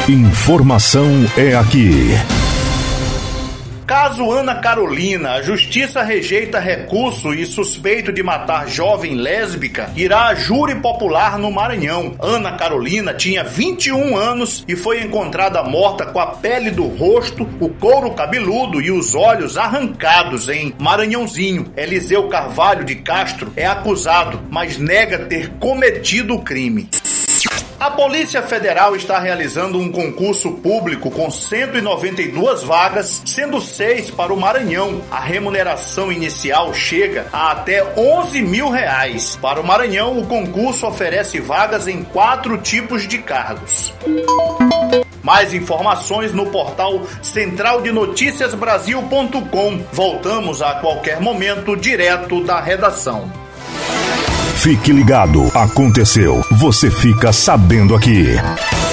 Informação é aqui. Caso Ana Carolina, a justiça rejeita recurso e suspeito de matar jovem lésbica irá a júri popular no Maranhão. Ana Carolina tinha 21 anos e foi encontrada morta com a pele do rosto, o couro cabeludo e os olhos arrancados em Maranhãozinho. Eliseu Carvalho de Castro é acusado, mas nega ter cometido o crime. A Polícia Federal está realizando um concurso público com 192 vagas, sendo 6 para o Maranhão. A remuneração inicial chega a até R$11 mil. Para o Maranhão, o concurso oferece vagas em 4 tipos de cargos. Mais informações no portal centraldenoticiasbrasil.com. Voltamos a qualquer momento direto da redação. Fique ligado, aconteceu, você fica sabendo aqui.